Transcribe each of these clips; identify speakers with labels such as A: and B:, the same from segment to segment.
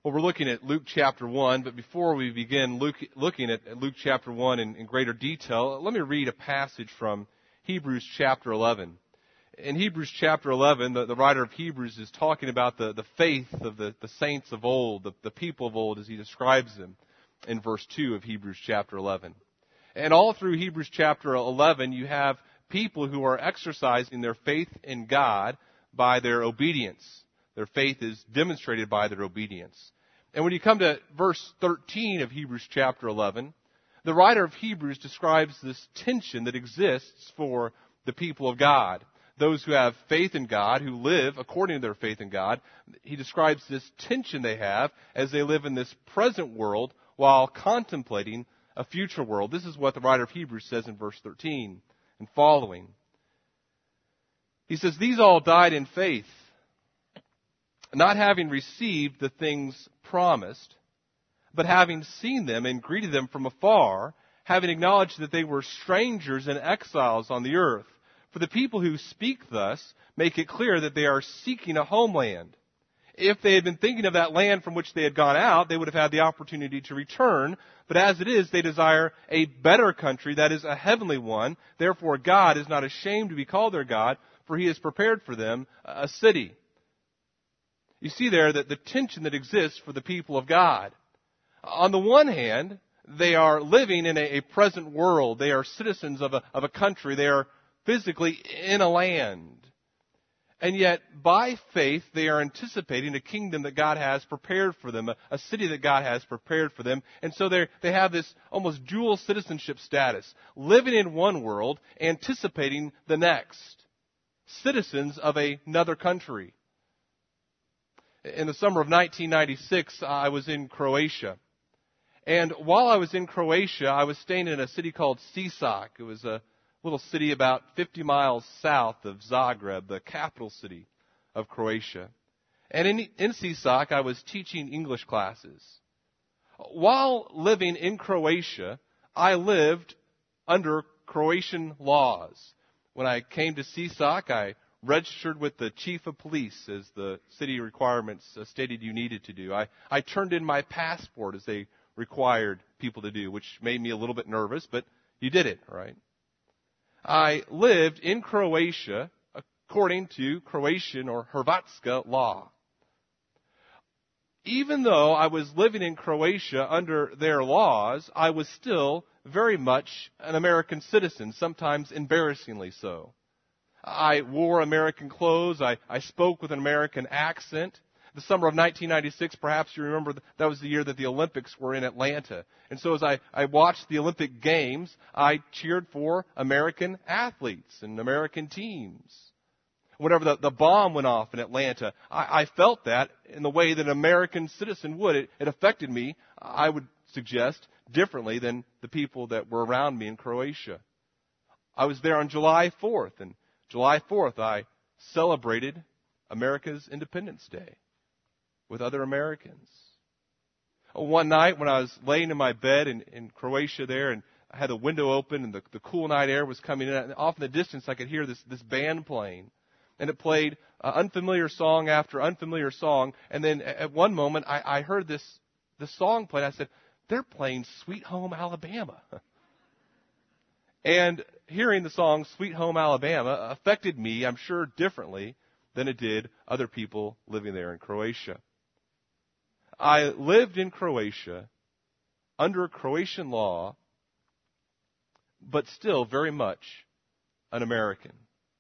A: Well, we're looking at Luke chapter 1, but before we begin looking at Luke chapter 1 in greater detail, let me read a passage from Hebrews chapter 11. In Hebrews chapter 11, the writer of Hebrews is talking about the faith of the saints of old, the people of old, as he describes them in verse 2 of Hebrews chapter 11. And all through Hebrews chapter 11, you have people who are exercising their faith in God by their obedience. Their faith is demonstrated by their obedience. And when you come to verse 13 of Hebrews chapter 11, the writer of Hebrews describes this tension that exists for the people of God. Those who have faith in God, who live according to their faith in God, he describes this tension they have as they live in this present world while contemplating a future world. This is what the writer of Hebrews says in verse 13 and following. He says, "These all died in faith, not having received the things promised, but having seen them and greeted them from afar, having acknowledged that they were strangers and exiles on the earth. For the people who speak thus make it clear that they are seeking a homeland. If they had been thinking of that land from which they had gone out, they would have had the opportunity to return. But as it is, they desire a better country, that is, a heavenly one. Therefore, God is not ashamed to be called their God, for He has prepared for them a city." You see there that the tension that exists for the people of God. On the one hand, they are living in a present world. They are citizens of a country. They are physically in a land. And yet, by faith, they are anticipating a kingdom that God has prepared for them, a city that God has prepared for them. And so they have this almost dual citizenship status, living in one world, anticipating the next. Citizens of another country. In the summer of 1996, I was in Croatia. And while I was in Croatia, I was staying in a city called Sisak. It was a little city about 50 miles south of Zagreb, the capital city of Croatia. And in Sisak, I was teaching English classes. While living in Croatia, I lived under Croatian laws. When I came to Sisak, I registered with the chief of police as the city requirements stated you needed to do. I turned in my passport as they required people to do, which made me a little bit nervous, but you did it, right? I lived in Croatia according to Croatian or Hrvatska law. Even though I was living in Croatia under their laws, I was still very much an American citizen, sometimes embarrassingly so. I wore American clothes. I spoke with an American accent. The summer of 1996, perhaps you remember, that was the year that the Olympics were in Atlanta. And so as I watched the Olympic Games, I cheered for American athletes and American teams. Whenever the bomb went off in Atlanta, I felt that in the way that an American citizen would. It affected me, I would suggest, differently than the people that were around me in Croatia. I was there on July 4th, and July 4th, I celebrated America's Independence Day with other Americans. One night when I was laying in my bed in Croatia there, and I had the window open and the cool night air was coming in, and off in the distance I could hear this band playing. And it played unfamiliar song after unfamiliar song. And then at one moment I heard this song played. I said, "They're playing Sweet Home Alabama." And hearing the song Sweet Home Alabama affected me, I'm sure, differently than it did other people living there in Croatia. I lived in Croatia under Croatian law, but still very much an American.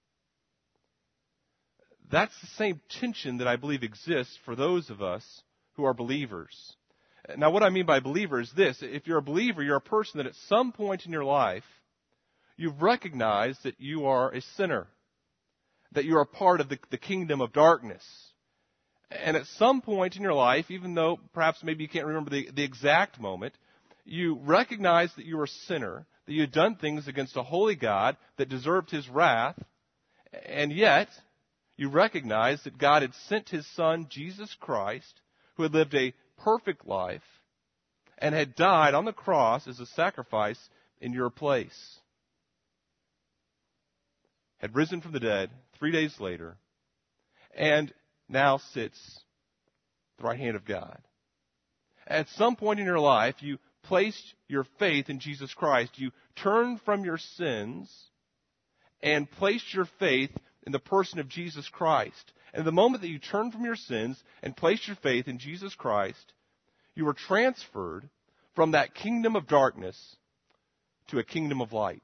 A: That's the same tension that I believe exists for those of us who are believers. Now, what I mean by believer is this. If you're a believer, you're a person that at some point in your life, you've recognized that you are a sinner, that you are part of the kingdom of darkness. And at some point in your life, even though perhaps maybe you can't remember the exact moment, you recognize that you are a sinner, that you had done things against a holy God that deserved His wrath, and yet you recognize that God had sent His Son, Jesus Christ, who had lived a perfect life and had died on the cross as a sacrifice in your place. Had risen from the dead 3 days later, and now sits at the right hand of God. at some point in your life, you placed your faith in Jesus Christ. You turned from your sins and placed your faith in the person of Jesus Christ. And the moment that you turned from your sins and placed your faith in Jesus Christ, you were transferred from that kingdom of darkness to a kingdom of light.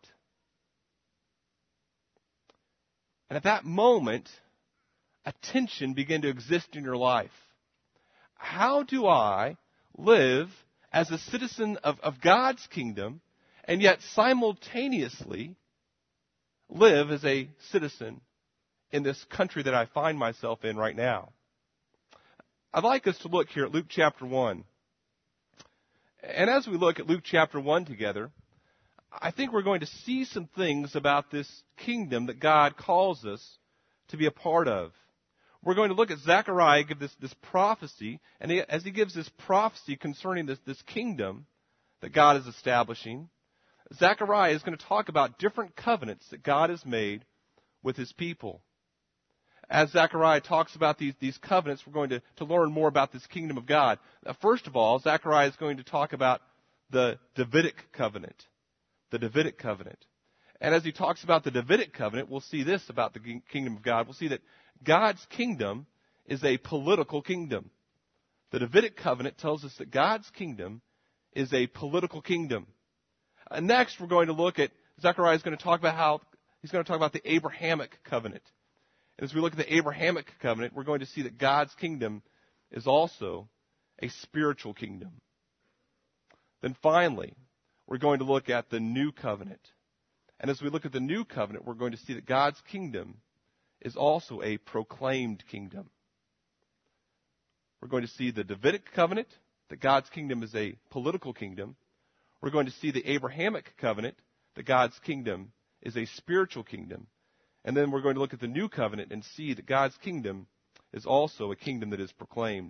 A: And at that moment, a tension began to exist in your life. How do I live as a citizen of God's kingdom and yet simultaneously live as a citizen in this country that I find myself in right now? I'd like us to look here at Luke chapter 1. And as we look at Luke chapter 1 together, I think we're going to see some things about this kingdom that God calls us to be a part of. We're going to look at Zechariah give this prophecy, and as he gives this prophecy concerning this kingdom that God is establishing, Zechariah is going to talk about different covenants that God has made with his people. As Zechariah talks about these covenants, we're going to learn more about this kingdom of God. First of all, Zechariah is going to talk about the Davidic covenant. The Davidic covenant. And as he talks about the Davidic covenant, we'll see this about the kingdom of God. We'll see that God's kingdom is a political kingdom. The Davidic covenant tells us that God's kingdom is a political kingdom. Next, we're going to look at, Zechariah is going to talk about the Abrahamic covenant. And as we look at the Abrahamic covenant, we're going to see that God's kingdom is also a spiritual kingdom. Then finally, we're going to look at the new covenant. And as we look at the new covenant, we're going to see that God's kingdom is also a proclaimed kingdom. We're going to see the Davidic covenant, that God's kingdom is a political kingdom. We're going to see the Abrahamic covenant, that God's kingdom is a spiritual kingdom. And then we're going to look at the new covenant and see that God's kingdom is also a kingdom that is proclaimed.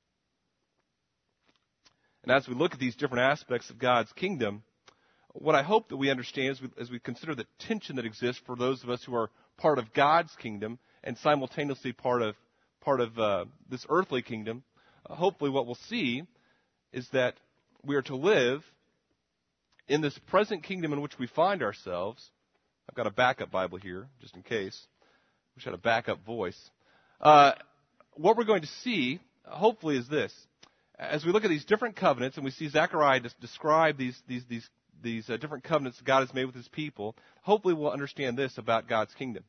A: And as we look at these different aspects of God's kingdom, what I hope that we understand as we consider the tension that exists for those of us who are part of God's kingdom and simultaneously part of this earthly kingdom, hopefully what we'll see is that we are to live in this present kingdom in which we find ourselves. I've got a backup Bible here, just in case. Wish I had a backup voice. What we're going to see, hopefully, is this. As we look at these different covenants, and we see Zechariah describe these different covenants that God has made with his people, hopefully we'll understand this about God's kingdom.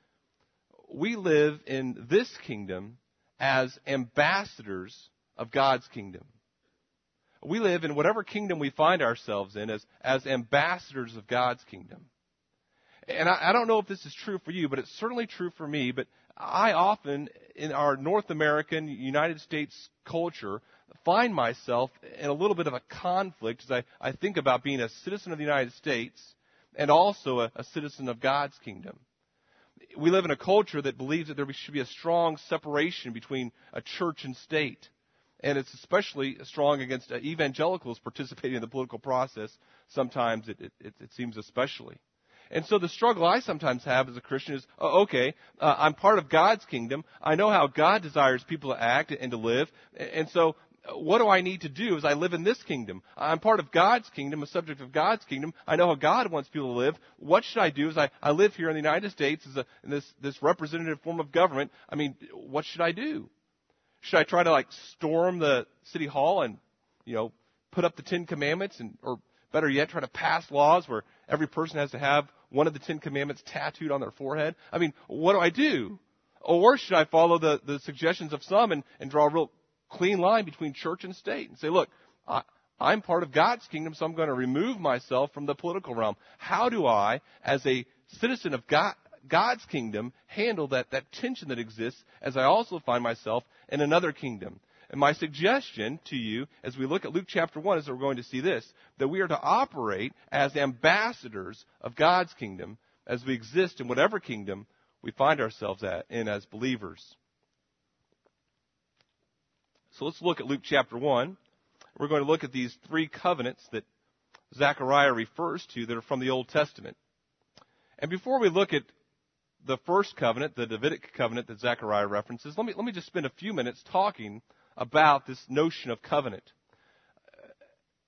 A: We live in this kingdom as ambassadors of God's kingdom. We live in whatever kingdom we find ourselves in as ambassadors of God's kingdom. And I don't know if this is true for you, but it's certainly true for me. But I often, in our North American, United States culture, find myself in a little bit of a conflict as I think about being a citizen of the United States and also a citizen of God's kingdom. We live in a culture that believes that there should be a strong separation between a church and state. And it's especially strong against evangelicals participating in the political process. Sometimes it seems especially. And so the struggle I sometimes have as a Christian is, I'm part of God's kingdom. I know how God desires people to act and to live. And so what do I need to do as I live in this kingdom? I'm part of God's kingdom, a subject of God's kingdom. I know how God wants people to live. What should I do as I live here in the United States in this representative form of government? I mean, what should I do? Should I try to storm the city hall and, put up the 10 Commandments or better yet, try to pass laws where every person has to have one of the 10 Commandments tattooed on their forehead? I mean, what do I do? Or should I follow the suggestions of some and draw a real clean line between church and state and say, look, I'm part of God's kingdom, so I'm going to remove myself from the political realm. How do I, as a citizen of God's kingdom, handle that tension that exists as I also find myself in another kingdom? And my suggestion to you as we look at Luke chapter 1 is that we're going to see this, that we are to operate as ambassadors of God's kingdom as we exist in whatever kingdom we find ourselves in as believers. So let's look at Luke chapter 1. We're going to look at these 3 covenants that Zechariah refers to that are from the Old Testament. And before we look at the first covenant, the Davidic covenant that Zechariah references, let me just spend a few minutes talking about this notion of covenant.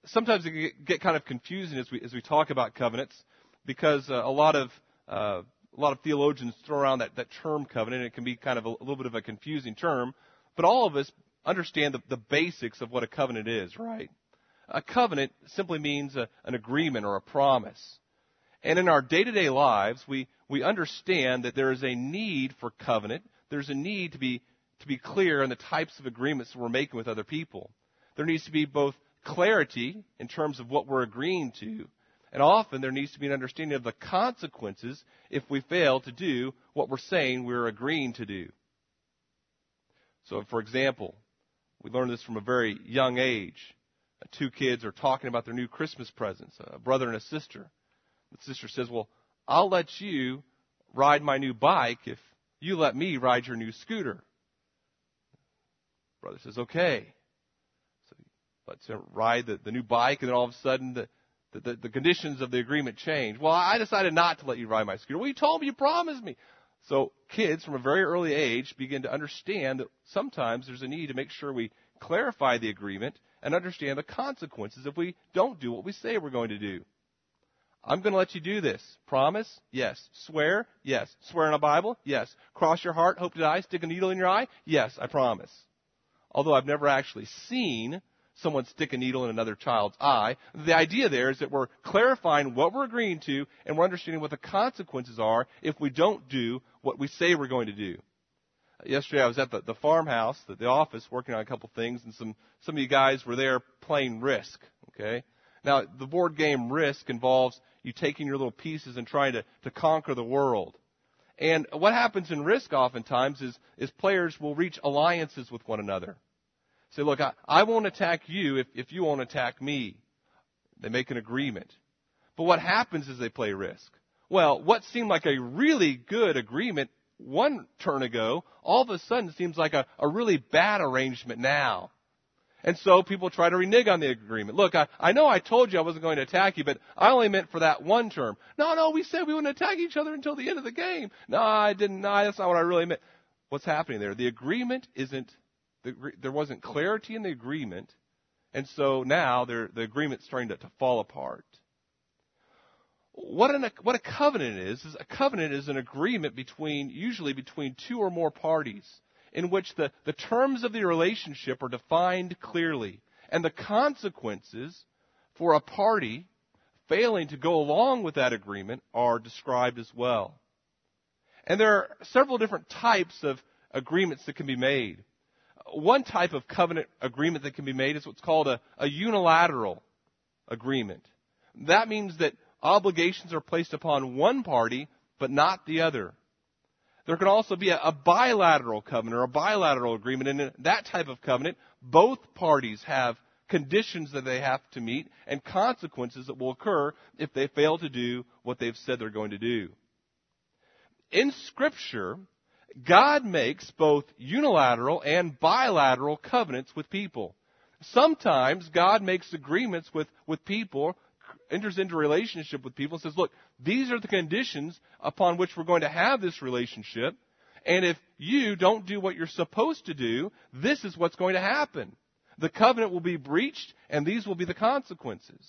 A: sometimes it can get kind of confusing as we talk about covenants, because a lot of theologians throw around that term covenant, and it can be kind of a little bit of a confusing term. But all of us understand the basics of what a covenant is, right? A covenant simply means an agreement or a promise. And in our day-to-day lives, we understand that there is a need for covenant. There's a need to be clear on the types of agreements we're making with other people. There needs to be both clarity in terms of what we're agreeing to, and often there needs to be an understanding of the consequences if we fail to do what we're saying we're agreeing to do. So, for example, we learn this from a very young age. Two kids are talking about their new Christmas presents, a brother and a sister. The sister says, well, I'll let you ride my new bike if you let me ride your new scooter. Brother says, okay. So he lets him ride the new bike, and then all of a sudden the conditions of the agreement change. Well, I decided not to let you ride my scooter. Well, you told me, you promised me. So kids from a very early age begin to understand that sometimes there's a need to make sure we clarify the agreement and understand the consequences if we don't do what we say we're going to do. I'm going to let you do this. Promise? Yes. Swear? Yes. Swear in a Bible? Yes. Cross your heart, hope to die, stick a needle in your eye? Yes, I promise. Although I've never actually seen someone stick a needle in another child's eye, the idea there is that we're clarifying what we're agreeing to, and we're understanding what the consequences are if we don't do what we say we're going to do. Yesterday I was at the farmhouse, the office, working on a couple things, and some of you guys were there playing Risk. Okay? Now, the board game Risk involves you taking your little pieces and trying to conquer the world. And what happens in Risk oftentimes is players will reach alliances with one another. Say, look, I won't attack you if you won't attack me. They make an agreement. But what happens as they play Risk? Well, what seemed like a really good agreement one turn ago, all of a sudden seems like a really bad arrangement now. And so people try to renege on the agreement. Look, I know I told you I wasn't going to attack you, but I only meant for that one term. No, we said we wouldn't attack each other until the end of the game. No, I didn't. No, that's not what I really meant. What's happening there? The agreement there wasn't clarity in the agreement, and so now the agreement's starting to fall apart. What a covenant is a covenant is an agreement usually between two or more parties, in which the terms of the relationship are defined clearly, and the consequences for a party failing to go along with that agreement are described as well. And there are several different types of agreements that can be made. One type of covenant agreement that can be made is what's called a unilateral agreement. That means that obligations are placed upon one party, but not the other. There can also be a bilateral covenant or a bilateral agreement. And in that type of covenant, both parties have conditions that they have to meet and consequences that will occur if they fail to do what they've said they're going to do. In Scripture, God makes both unilateral and bilateral covenants with people. Sometimes God makes agreements with people, enters into a relationship with people, and says, look, these are the conditions upon which we're going to have this relationship, and if you don't do what you're supposed to do, this is what's going to happen. The covenant will be breached, and these will be the consequences.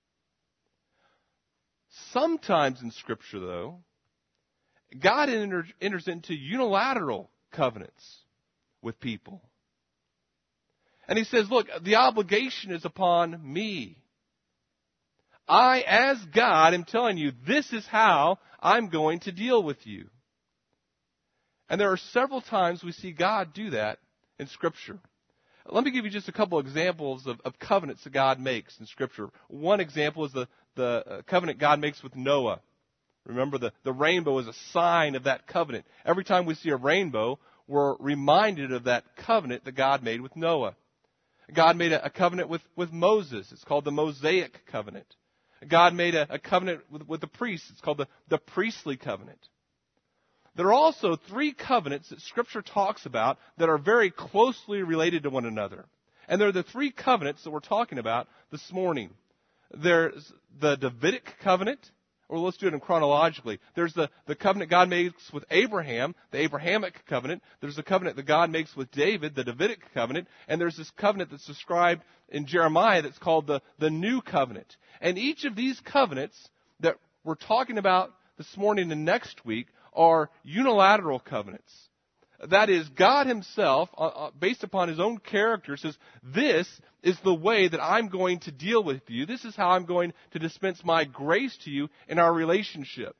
A: Sometimes in Scripture, though, God enters into unilateral covenants with people. And He says, look, the obligation is upon me. I, as God, am telling you, this is how I'm going to deal with you. And there are several times we see God do that in Scripture. Let me give you just a couple examples of covenants that God makes in Scripture. One example is the covenant God makes with Noah. Remember, the rainbow is a sign of that covenant. Every time we see a rainbow, we're reminded of that covenant that God made with Noah. God made a covenant with Moses. It's called the Mosaic covenant. God made a covenant with the priests. It's called the priestly covenant. There are also three covenants that Scripture talks about that are very closely related to one another. And they're the three covenants that we're talking about this morning. There's the Davidic covenant, Or let's do it in chronologically. There's the covenant God makes with Abraham, the Abrahamic covenant. There's the covenant that God makes with David, the Davidic covenant. And there's this covenant that's described in Jeremiah that's called the New Covenant. And each of these covenants that we're talking about this morning and next week are unilateral covenants. That is, God himself, based upon his own character, says, this is the way that I'm going to deal with you. This is how I'm going to dispense my grace to you in our relationship.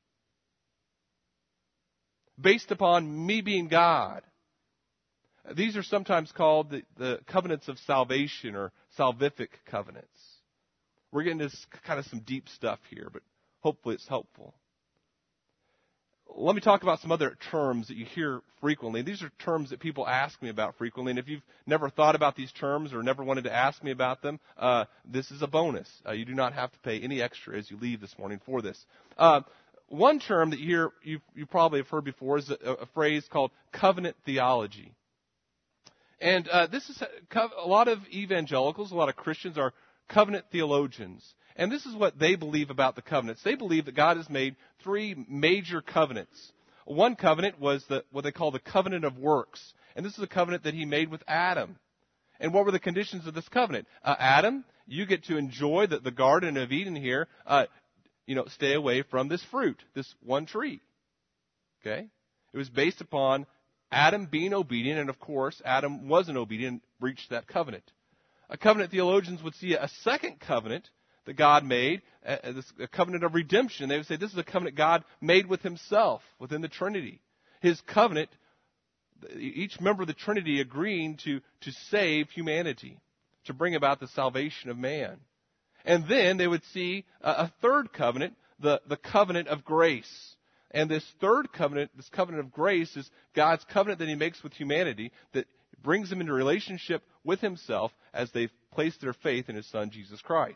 A: Based upon me being God. These are sometimes called the covenants of salvation or salvific covenants. We're getting into kind of some deep stuff here, but hopefully it's helpful. Let me talk about some other terms that you hear frequently. These are terms that people ask me about frequently. And if you've never thought about these terms or never wanted to ask me about them, this is a bonus. You do not have to pay any extra as you leave this morning for this. One term that you probably have heard before is a phrase called covenant theology. And this is a lot of evangelicals, a lot of Christians are covenant theologians. And this is what they believe about the covenants. They believe that God has made three major covenants. One covenant was what they call the covenant of works. And this is a covenant that he made with Adam. And what were the conditions of this covenant? Adam, you get to enjoy the Garden of Eden here. Stay away from this fruit, this one tree. Okay? It was based upon Adam being obedient. And of course, Adam wasn't obedient and breached that covenant. Covenant theologians would see a second covenant that God made, a covenant of redemption. They would say this is a covenant God made with himself within the Trinity. His covenant, each member of the Trinity agreeing to save humanity, to bring about the salvation of man. And then they would see a third covenant, the covenant of grace. And this third covenant, this covenant of grace, is God's covenant that he makes with humanity that brings them into relationship with himself as they've placed their faith in his Son, Jesus Christ.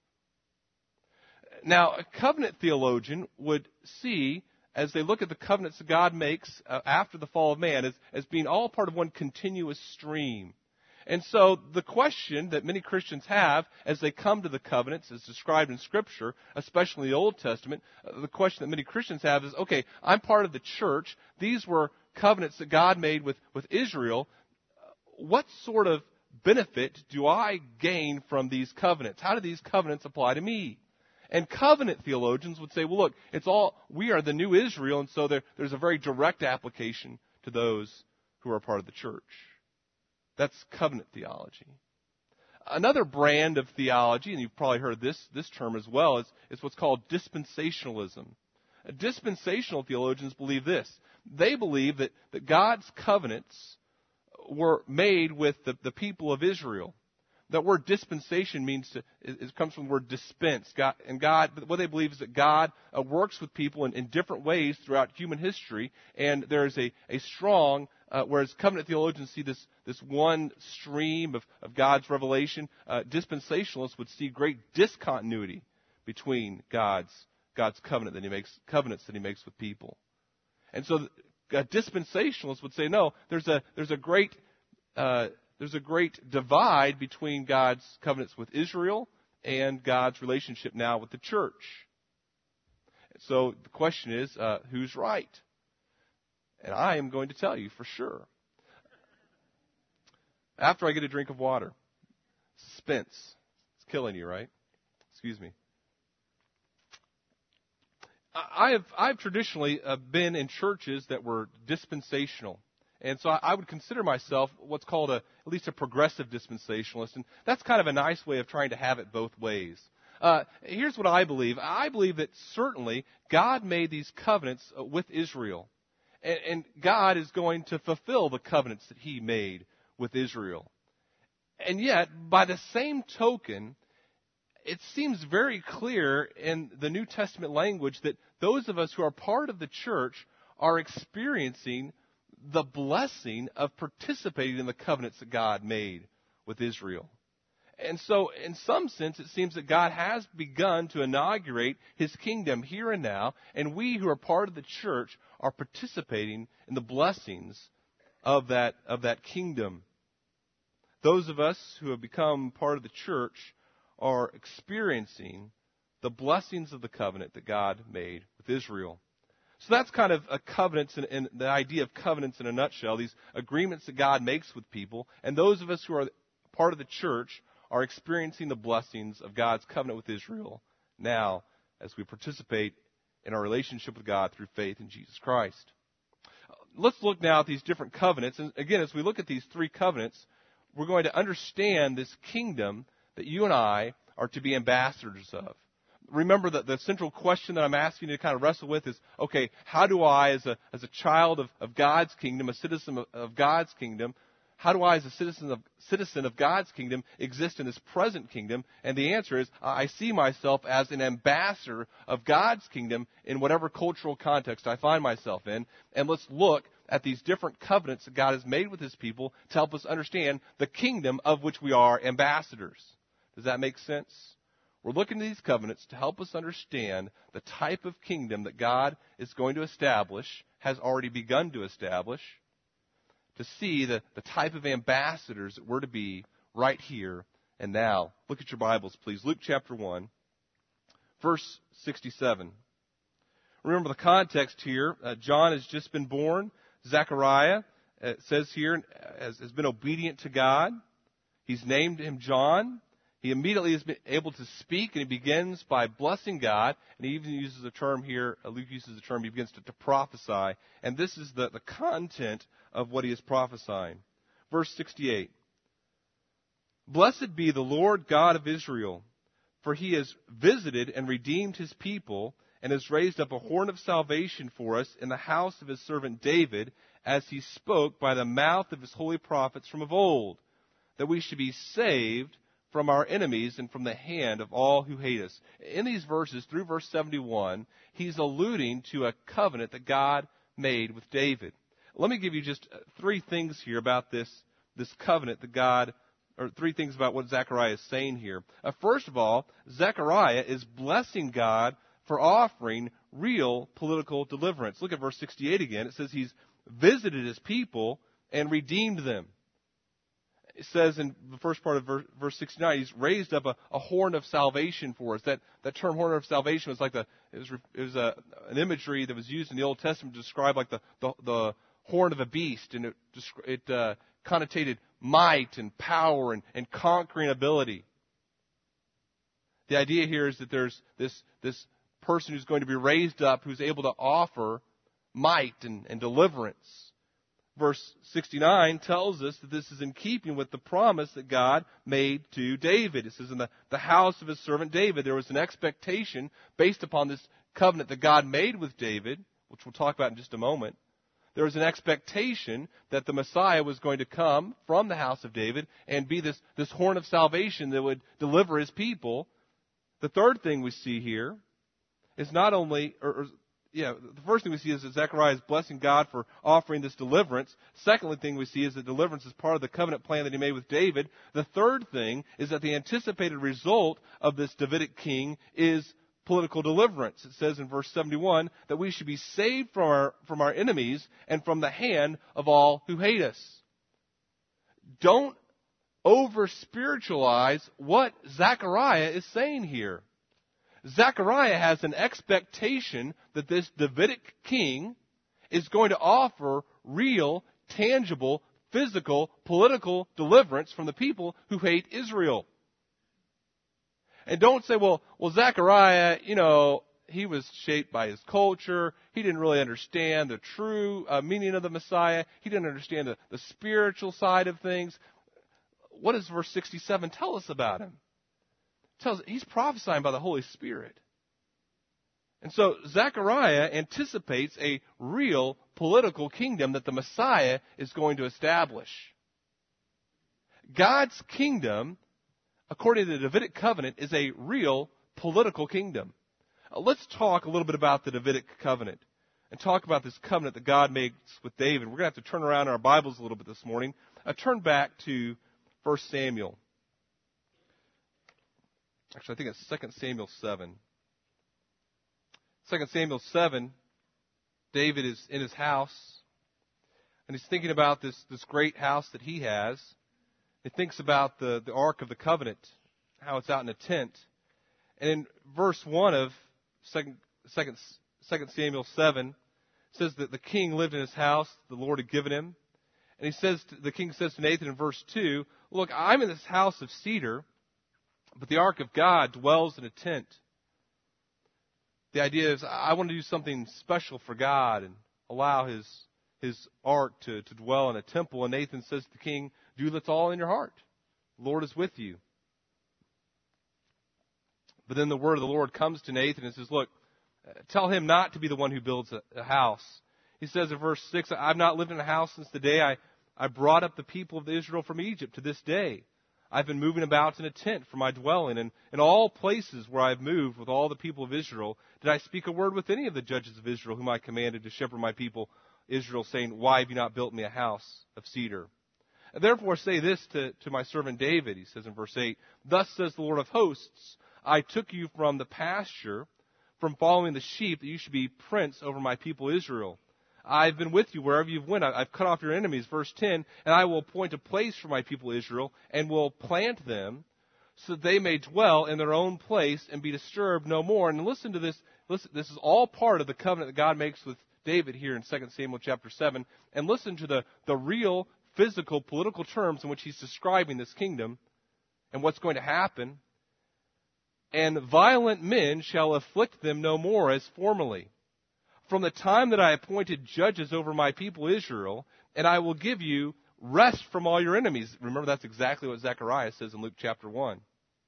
A: Now, a covenant theologian would see, as they look at the covenants that God makes after the fall of man, as being all part of one continuous stream. And so the question that many Christians have as they come to the covenants as described in Scripture, especially in the Old Testament, the question that many Christians have is, okay, I'm part of the church. These were covenants that God made with Israel. What sort of benefit do I gain from these covenants? How do these covenants apply to me? And covenant theologians would say, well, look, we are the new Israel, and so there's a very direct application to those who are part of the church. That's covenant theology. Another brand of theology, and you've probably heard this term as well, is what's called dispensationalism. Dispensational theologians believe this. They believe that God's covenants were made with the people of Israel. That word dispensation it comes from the word dispense. God, what they believe is that God works with people in different ways throughout human history, and there is a strong, whereas covenant theologians see this one stream of God's revelation, dispensationalists would see great discontinuity between God's covenants that he makes with people. And so dispensationalists would say, no, there's a great divide between God's covenants with Israel and God's relationship now with the church. So the question is, who's right? And I am going to tell you for sure. After I get a drink of water. Suspense. It's killing you, right? Excuse me. I've traditionally been in churches that were dispensational. And so I would consider myself what's called at least a progressive dispensationalist. And that's kind of a nice way of trying to have it both ways. Here's what I believe. I believe that certainly God made these covenants with Israel. And God is going to fulfill the covenants that he made with Israel. And yet, by the same token, it seems very clear in the New Testament language that those of us who are part of the church are experiencing the blessing of participating in the covenants that God made with Israel. And so, in some sense, it seems that God has begun to inaugurate his kingdom here and now, and we who are part of the church are participating in the blessings of that kingdom. Those of us who have become part of the church are experiencing the blessings of the covenant that God made with Israel. So that's kind of a covenants and the idea of covenants in a nutshell, these agreements that God makes with people. And those of us who are part of the church are experiencing the blessings of God's covenant with Israel now as we participate in our relationship with God through faith in Jesus Christ. Let's look now at these different covenants. And again, as we look at these three covenants, we're going to understand this kingdom that you and I are to be ambassadors of. Remember that the central question that I'm asking you to kind of wrestle with is, okay, how do I, as a child of God's kingdom, a citizen of God's kingdom, how do I, as a citizen of God's kingdom, exist in this present kingdom? And the answer is, I see myself as an ambassador of God's kingdom in whatever cultural context I find myself in. And let's look at these different covenants that God has made with His people to help us understand the kingdom of which we are ambassadors. Does that make sense? We're looking at these covenants to help us understand the type of kingdom that God is going to establish, has already begun to establish, to see the type of ambassadors that we're to be right here and now. Look at your Bibles, please. Luke chapter 1, verse 67. Remember the context here. John has just been born. Zechariah, it says here, has been obedient to God. He's named him John. He immediately is able to speak, and he begins by blessing God. And he even uses a term here, Luke uses the term, he begins to prophesy. And this is the content of what he is prophesying. Verse 68. Blessed be the Lord God of Israel, for He has visited and redeemed His people, and has raised up a horn of salvation for us in the house of His servant David, as He spoke by the mouth of His holy prophets from of old, that we should be saved from our enemies and from the hand of all who hate us. In these verses, through verse 71, he's alluding to a covenant that God made with David. Let me give you just three things here about this covenant that God, or three things about what Zechariah is saying here. First of all, Zechariah is blessing God for offering real political deliverance. Look at verse 68 again. It says he's visited His people and redeemed them. It says in the first part of verse 69, He's raised up a horn of salvation for us. That term horn of salvation was like it was an imagery that was used in the Old Testament to describe like the horn of a beast, and it connotated might and power and conquering ability. The idea here is that there's this person who's going to be raised up who's able to offer might and deliverance. Verse 69 tells us that this is in keeping with the promise that God made to David. It says in the house of His servant David, there was an expectation based upon this covenant that God made with David, which we'll talk about in just a moment. There was an expectation that the Messiah was going to come from the house of David and be this horn of salvation that would deliver His people. The third thing we see here is not only, the first thing we see is that Zechariah is blessing God for offering this deliverance. Secondly thing we see is that deliverance is part of the covenant plan that He made with David. The third thing is that the anticipated result of this Davidic king is political deliverance. It says in verse 71 that we should be saved from our enemies and from the hand of all who hate us. Don't over-spiritualize what Zechariah is saying here. Zechariah has an expectation that this Davidic king is going to offer real, tangible, physical, political deliverance from the people who hate Israel. And don't say, well, Zechariah, he was shaped by his culture. He didn't really understand the true meaning of the Messiah. He didn't understand the spiritual side of things. What does verse 67 tell us about him? Tells he's prophesying by the Holy Spirit. And so Zechariah anticipates a real political kingdom that the Messiah is going to establish. God's kingdom, according to the Davidic covenant, is a real political kingdom. Let's talk a little bit about the Davidic covenant and talk about this covenant that God makes with David. We're going to have to turn around in our Bibles a little bit this morning. Turn back to 1 Samuel. Actually, I think it's 2 Samuel 7. 2 Samuel 7, David is in his house, and he's thinking about this great house that he has. He thinks about the Ark of the Covenant, how it's out in a tent. And in verse 1 of 2 Samuel 7, it says that the king lived in his house the Lord had given him. And the king says to Nathan in verse 2, look, I'm in this house of cedar, but the ark of God dwells in a tent. The idea is, I want to do something special for God and allow his ark to dwell in a temple. And Nathan says to the king, do that's all in your heart. The Lord is with you. But then the word of the Lord comes to Nathan and says, look, tell him not to be the one who builds a house. He says in verse 6, I've not lived in a house since the day I brought up the people of Israel from Egypt to this day. I've been moving about in a tent for my dwelling, and in all places where I've moved with all the people of Israel, did I speak a word with any of the judges of Israel whom I commanded to shepherd my people Israel, saying, why have you not built me a house of cedar? And therefore say this to my servant David, he says in verse 8, thus says the Lord of hosts, I took you from the pasture, from following the sheep, that you should be prince over my people Israel. I've been with you wherever you've went. I've cut off your enemies. Verse 10, and I will appoint a place for my people Israel, and will plant them, so that they may dwell in their own place and be disturbed no more. And listen to this. Listen, this is all part of the covenant that God makes with David here in 2 Samuel chapter 7. And listen to the real, physical, political terms in which he's describing this kingdom and what's going to happen. And violent men shall afflict them no more as formerly, from the time that I appointed judges over my people Israel, and I will give you rest from all your enemies. Remember, that's exactly what Zechariah says in Luke chapter 1.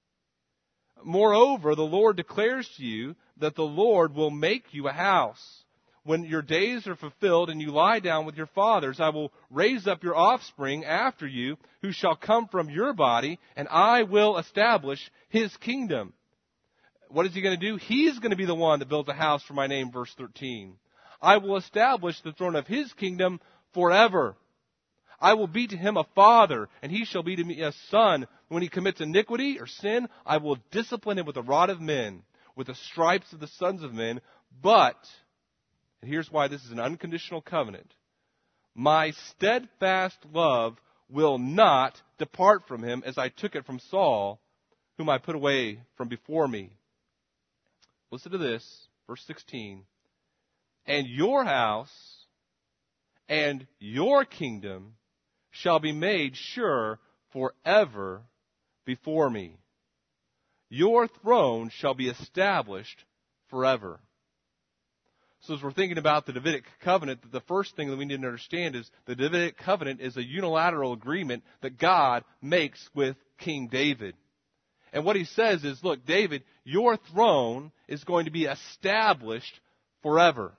A: Moreover, the Lord declares to you that the Lord will make you a house. When your days are fulfilled and you lie down with your fathers, I will raise up your offspring after you, who shall come from your body, and I will establish his kingdom. What is he going to do? He's going to be the one that builds a house for my name, verse 13. I will establish the throne of his kingdom forever. I will be to him a father, and he shall be to me a son. When he commits iniquity or sin, I will discipline him with the rod of men, with the stripes of the sons of men. But, and here's why this is an unconditional covenant, my steadfast love will not depart from him, as I took it from Saul, whom I put away from before me. Listen to this, verse 16. And your house and your kingdom shall be made sure forever before me. Your throne shall be established forever. So as we're thinking about the Davidic covenant, the first thing that we need to understand is the Davidic covenant is a unilateral agreement that God makes with King David. And what he says is, look, David, your throne is going to be established forever.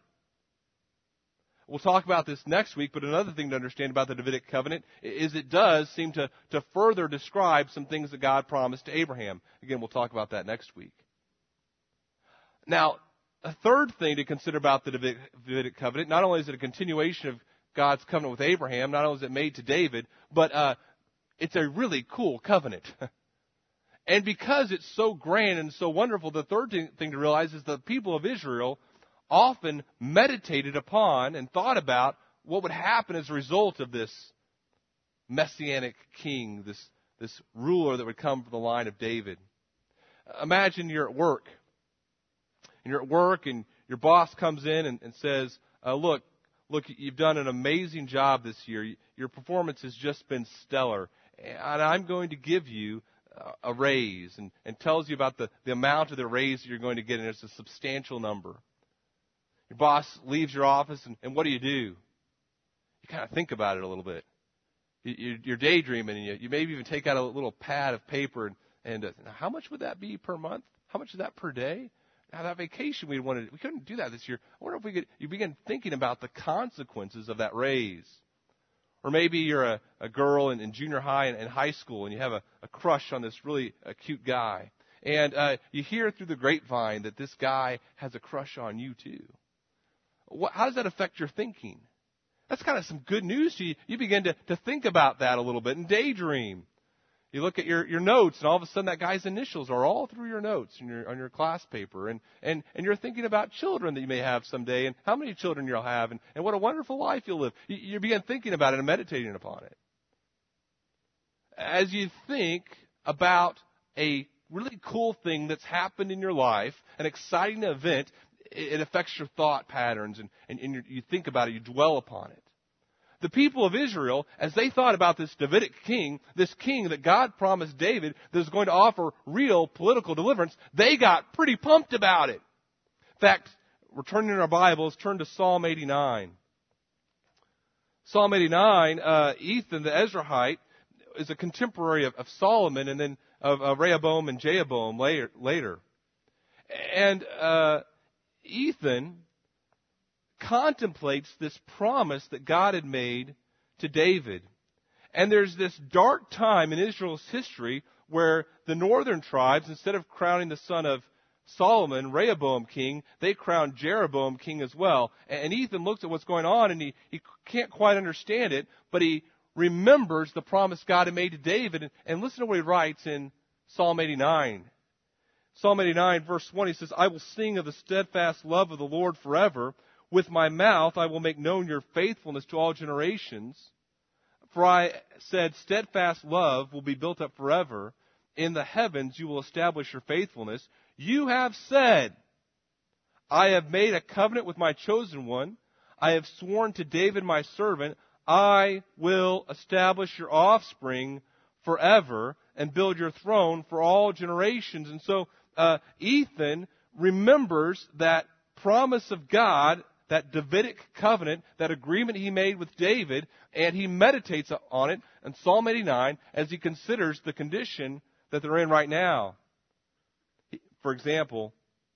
A: We'll talk about this next week, but another thing to understand about the Davidic covenant is it does seem to further describe some things that God promised to Abraham. Again, we'll talk about that next week. Now, a third thing to consider about the Davidic covenant, not only is it a continuation of God's covenant with Abraham, not only is it made to David, but it's a really cool covenant. And because it's so grand and so wonderful, the third thing to realize is the people of Israel often meditated upon and thought about what would happen as a result of this messianic king, this ruler that would come from the line of David. Imagine you're at work. And you're at work and your boss comes in and says, look, you've done an amazing job this year. Your performance has just been stellar. And I'm going to give you a raise, and tells you about the amount of the raise that you're going to get, and it's a substantial number. Your boss leaves your office, and what do? You kind of think about it a little bit. You're daydreaming, and you maybe even take out a little pad of paper, and how much would that be per month? How much is that per day? Now, that vacation we couldn't do that this year. I wonder if we could. You begin thinking about the consequences of that raise. Or maybe you're a girl in junior high and high school, and you have a crush on this really cute guy. And you hear through the grapevine that this guy has a crush on you too. How does that affect your thinking? That's kind of some good news to you. You begin to think about that a little bit and daydream. You look at your notes, and all of a sudden that guy's initials are all through your notes on your class paper. And you're thinking about children that you may have someday, and how many children you'll have, and what a wonderful life you'll live. You begin thinking about it and meditating upon it. As you think about a really cool thing that's happened in your life, an exciting event. It affects your thought patterns, and you think about it, you dwell upon it. The people of Israel, as they thought about this Davidic king, this king that God promised David that was going to offer real political deliverance, they got pretty pumped about it. In fact, we're turning in our Bibles, turn to Psalm 89. Psalm 89, Ethan the Ezrahite is a contemporary of Solomon and then of Rehoboam and Jeroboam later. And Ethan contemplates this promise that God had made to David. And there's this dark time in Israel's history where the northern tribes, instead of crowning the son of Solomon, Rehoboam king, they crowned Jeroboam king as well. And Ethan looks at what's going on and he can't quite understand it, but he remembers the promise God had made to David. And listen to what he writes in Psalm 89. Psalm 89 verse 1, he says, I will sing of the steadfast love of the Lord forever. With my mouth I will make known your faithfulness to all generations. For I said, steadfast love will be built up forever. In the heavens you will establish your faithfulness. You have said, I have made a covenant with my chosen one. I have sworn to David my servant, I will establish your offspring forever and build your throne for all generations. And so Ethan remembers that promise of God, that Davidic covenant, that agreement he made with David, and he meditates on it in Psalm 89 as he considers the condition that they're in right now. For example,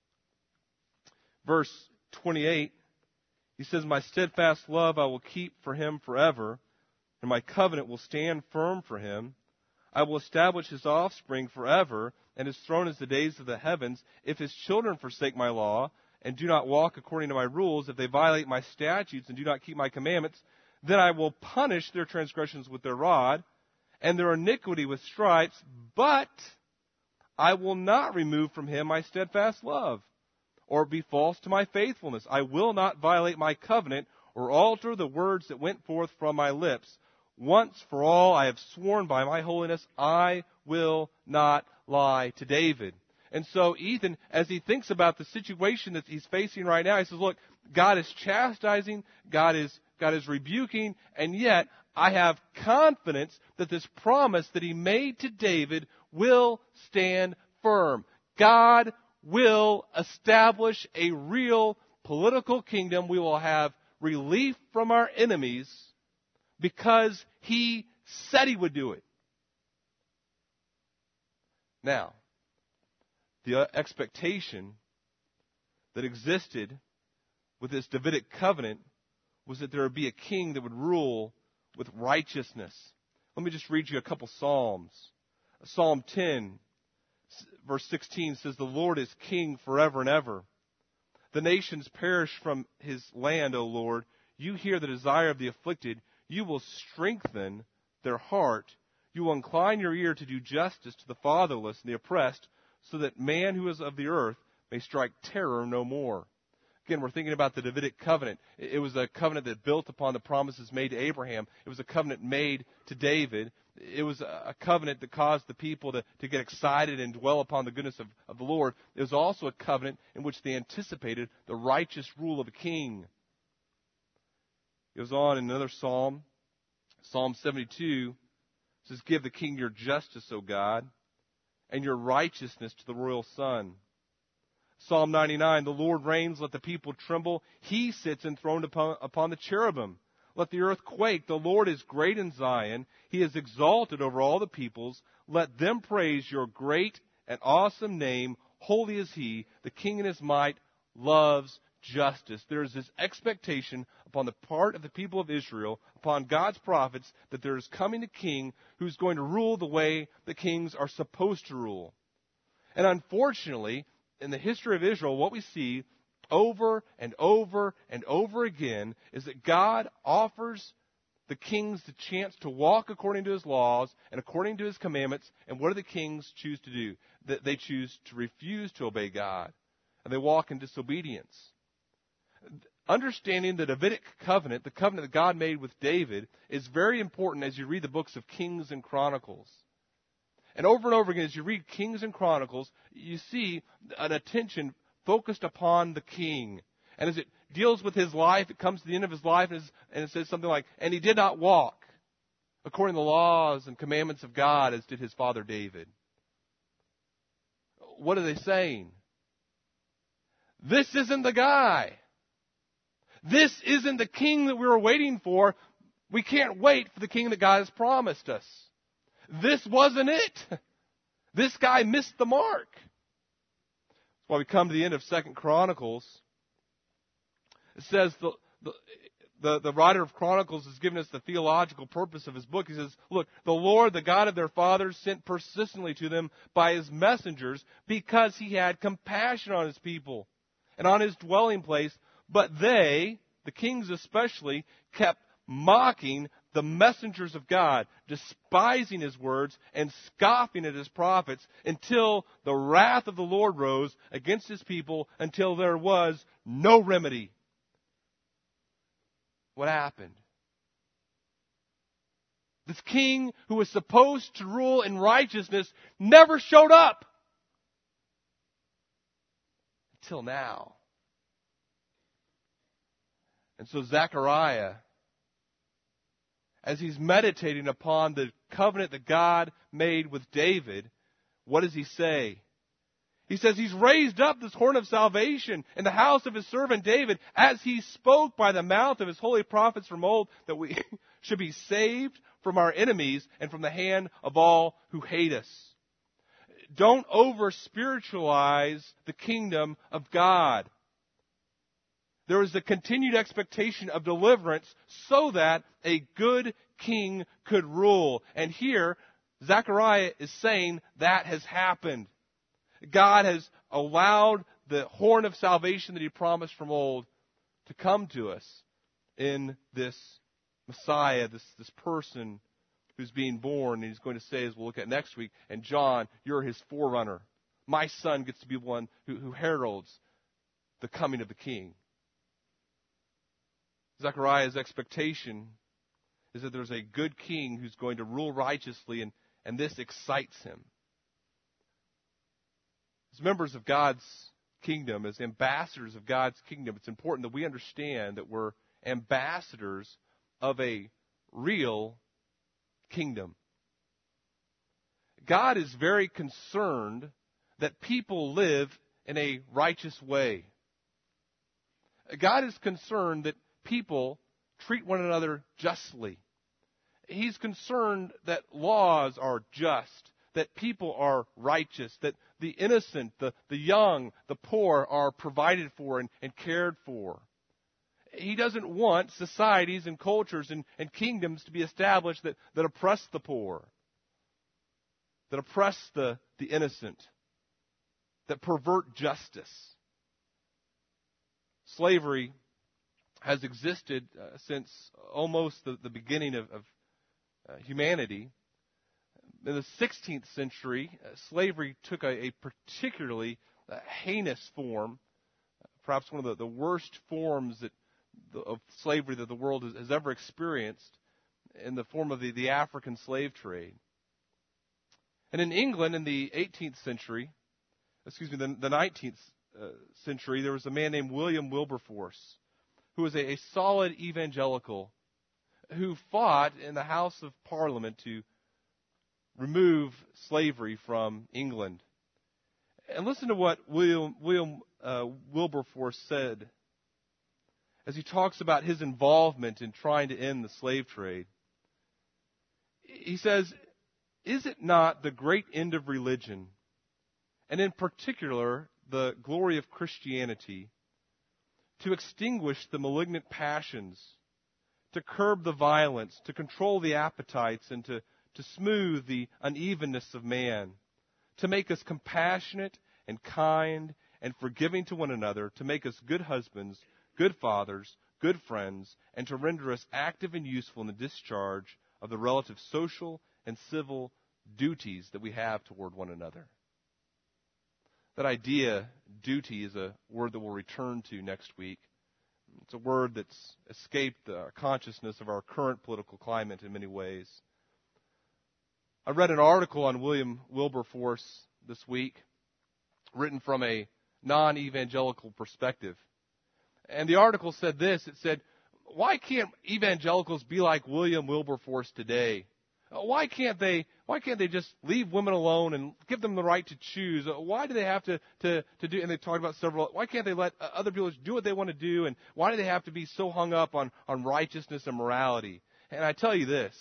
A: verse 28, he says, my steadfast love I will keep for him forever, and my covenant will stand firm for him. I will establish his offspring forever, and his throne is the days of the heavens. If his children forsake my law, and do not walk according to my rules, if they violate my statutes and do not keep my commandments, then I will punish their transgressions with their rod, and their iniquity with stripes, but I will not remove from him my steadfast love, or be false to my faithfulness. I will not violate my covenant, or alter the words that went forth from my lips. Once for all I have sworn by my holiness, I will not lie to David. And so Ethan, as he thinks about the situation that he's facing right now, he says, look, God is chastising, God is rebuking, and yet I have confidence that this promise that he made to David will stand firm. God will establish a real political kingdom. We will have relief from our enemies because he said he would do it. Now, the expectation that existed with this Davidic covenant was that there would be a king that would rule with righteousness. Let me just read you a couple Psalms. Psalm 10, verse 16 says, the Lord is king forever and ever. The nations perish from his land, O Lord. You hear the desire of the afflicted. You will strengthen their heart. You will incline your ear to do justice to the fatherless and the oppressed, so that man who is of the earth may strike terror no more. Again, we're thinking about the Davidic covenant. It was a covenant that built upon the promises made to Abraham. It was a covenant made to David. It was a covenant that caused the people to get excited and dwell upon the goodness of the Lord. It was also a covenant in which they anticipated the righteous rule of a king. It goes on in another psalm, Psalm 72, says, give the king your justice, O God, and your righteousness to the royal son. Psalm 99, the Lord reigns, let the people tremble. He sits enthroned upon the cherubim. Let the earth quake. The Lord is great in Zion. He is exalted over all the peoples. Let them praise your great and awesome name. Holy is he. The king in his might loves justice. There is this expectation upon the part of the people of Israel, upon God's prophets, that there is coming a king who's going to rule the way the kings are supposed to rule. And unfortunately, in the history of Israel, what we see over and over and over again is that God offers the kings the chance to walk according to his laws and according to his commandments. And what do the kings choose to do? They choose to refuse to obey God, and they walk in disobedience. Understanding the Davidic covenant, the covenant that God made with David, is very important as you read the books of Kings and Chronicles. And over again, as you read Kings and Chronicles, you see an attention focused upon the king. And as it deals with his life, it comes to the end of his life, and it says something like, and he did not walk according to the laws and commandments of God as did his father David. What are they saying? This isn't the guy. This isn't the king that we were waiting for. We can't wait for the king that God has promised us. This wasn't it. This guy missed the mark. That's why we come to the end of 2 Chronicles. It says the writer of Chronicles has given us the theological purpose of his book. He says, look, the Lord, the God of their fathers, sent persistently to them by his messengers because he had compassion on his people and on his dwelling place. But they, the kings especially, kept mocking the messengers of God, despising his words and scoffing at his prophets until the wrath of the Lord rose against his people until there was no remedy. What happened? This king who was supposed to rule in righteousness never showed up. Until now. And so Zechariah, as he's meditating upon the covenant that God made with David, what does he say? He says he's raised up this horn of salvation in the house of his servant David, as he spoke by the mouth of his holy prophets from old, that we should be saved from our enemies and from the hand of all who hate us. Don't over-spiritualize the kingdom of God. There is a continued expectation of deliverance so that a good king could rule. And here, Zechariah is saying that has happened. God has allowed the horn of salvation that he promised from old to come to us in this Messiah, this person who's being born. And he's going to say, as we'll look at next week, and John, you're his forerunner. My son gets to be one who heralds the coming of the king. Zechariah's expectation is that there's a good king who's going to rule righteously, and this excites him. As members of God's kingdom, as ambassadors of God's kingdom, it's important that we understand that we're ambassadors of a real kingdom. God is very concerned that people live in a righteous way. God is concerned that people treat one another justly. He's concerned that laws are just, that people are righteous, that the innocent, the young, the poor are provided for and cared for. He doesn't want societies and cultures and kingdoms to be established that oppress the poor, that oppress the innocent, that pervert justice. Slavery has existed since almost the beginning of humanity. In the 16th century, slavery took a particularly heinous form, perhaps one of the worst forms of slavery that the world has ever experienced, in the form of the African slave trade. And in England in the 19th century, there was a man named William Wilberforce, who was a solid evangelical who fought in the House of Parliament to remove slavery from England. And listen to what William Wilberforce said as he talks about his involvement in trying to end the slave trade. He says, "Is it not the great end of religion, and in particular the glory of Christianity, to extinguish the malignant passions, to curb the violence, to control the appetites, and to smooth the unevenness of man, to make us compassionate and kind and forgiving to one another, to make us good husbands, good fathers, good friends, and to render us active and useful in the discharge of the relative social and civil duties that we have toward one another." That idea, duty, is a word that we'll return to next week. It's a word that's escaped the consciousness of our current political climate in many ways. I read an article on William Wilberforce this week, written from a non-evangelical perspective. And the article said this. It said, why can't evangelicals be like William Wilberforce today? Why can't they just leave women alone and give them the right to choose? Why do they have to do, and they talked about several, why can't they let other people do what they want to do? And why do they have to be so hung up on righteousness and morality? And I tell you this,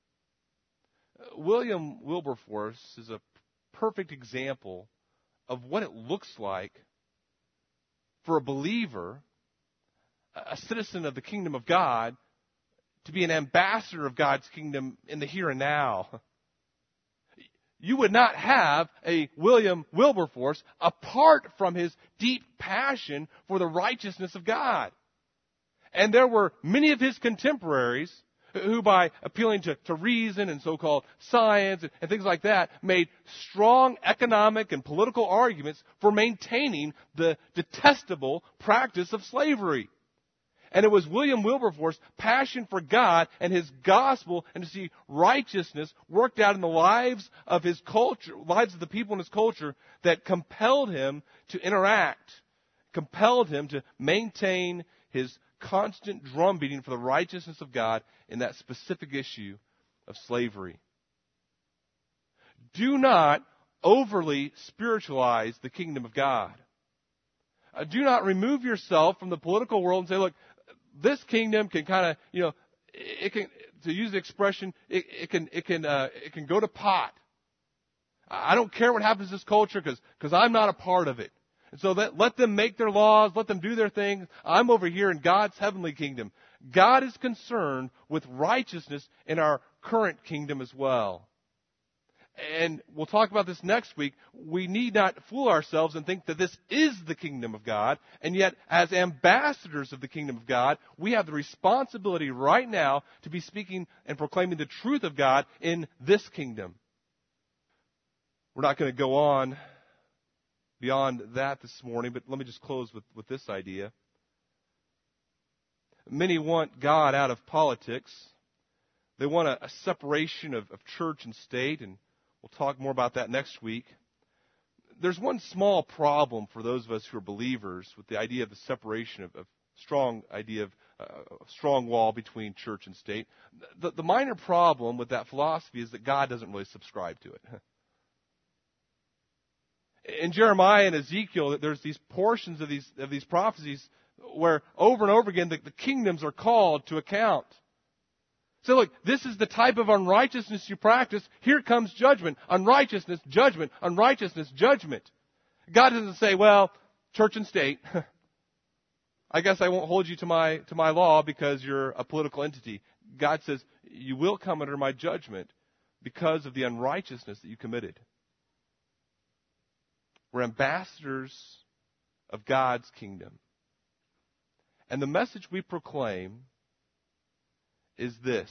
A: William Wilberforce is a perfect example of what it looks like for a believer, a citizen of the kingdom of God, to be an ambassador of God's kingdom in the here and now. You would not have a William Wilberforce apart from his deep passion for the righteousness of God. And there were many of his contemporaries who, by appealing to reason and so-called science and things like that, made strong economic and political arguments for maintaining the detestable practice of slavery. And it was William Wilberforce's passion for God and his gospel and to see righteousness worked out in the lives of his culture, lives of the people in his culture, that compelled him to interact, compelled him to maintain his constant drumbeating for the righteousness of God in that specific issue of slavery. Do not overly spiritualize the kingdom of God. Do not remove yourself from the political world and say, look, this kingdom can kind of, it can, to use the expression, it can go to pot. I don't care what happens to this culture because I'm not a part of it. And so let them make their laws, let them do their things. I'm over here in God's heavenly kingdom. God is concerned with righteousness in our current kingdom as well. And we'll talk about this next week. We need not fool ourselves and think that this is the kingdom of God. And yet, as ambassadors of the kingdom of God, we have the responsibility right now to be speaking and proclaiming the truth of God in this kingdom. We're not going to go on beyond that this morning, but let me just close with this idea. Many want God out of politics. They want a separation of church and state, and we'll talk more about that next week. There's one small problem for those of us who are believers with the idea of the separation of strong idea of a strong wall between church and state. The minor problem with that philosophy is that God doesn't really subscribe to it. In Jeremiah and Ezekiel, there's these portions of these prophecies where over and over again the kingdoms are called to account. So look, this is the type of unrighteousness you practice. Here comes judgment. Unrighteousness, judgment. Unrighteousness, judgment. God doesn't say, well, church and state, I guess I won't hold you to my law because you're a political entity. God says, you will come under my judgment because of the unrighteousness that you committed. We're ambassadors of God's kingdom. And the message we proclaim is this: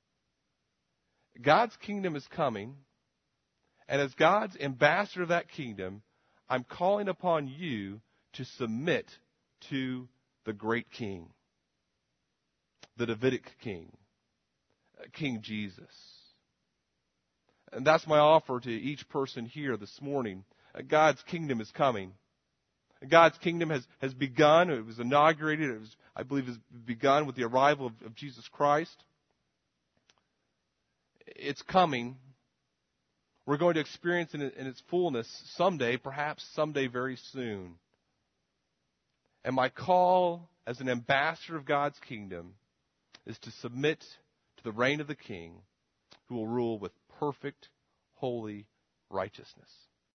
A: God's kingdom is coming, and as God's ambassador of that kingdom, I'm calling upon you to submit to the great King, the Davidic King, King Jesus. And that's my offer to each person here this morning. God's kingdom is coming. God's kingdom has begun. It was inaugurated. I believe, has begun with the arrival of Jesus Christ. It's coming. We're going to experience it in its fullness someday, perhaps someday very soon. And my call as an ambassador of God's kingdom is to submit to the reign of the King who will rule with perfect, holy righteousness.